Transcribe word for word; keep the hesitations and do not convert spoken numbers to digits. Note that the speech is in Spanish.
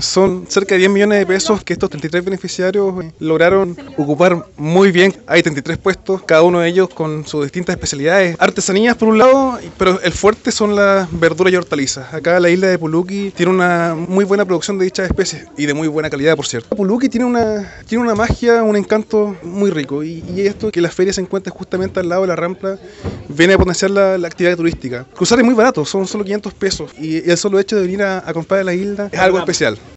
Son cerca de diez millones de pesos que estos treinta y tres beneficiarios eh, lograron ocupar muy bien. Hay treinta y tres puestos, cada uno de ellos con sus distintas especialidades. Artesanías por un lado, pero el fuerte son las verduras y hortalizas. Acá la isla de Puluqui tiene una muy buena producción de dichas especies y de muy buena calidad, por cierto. Puluqui tiene una, tiene una magia, un encanto muy rico y, y esto que la feria se encuentra justamente al lado de la rampla viene a potenciar la, la actividad turística. Cruzar es muy barato, son solo quinientos pesos y el solo hecho de venir a, a comprar a la isla es algo especial.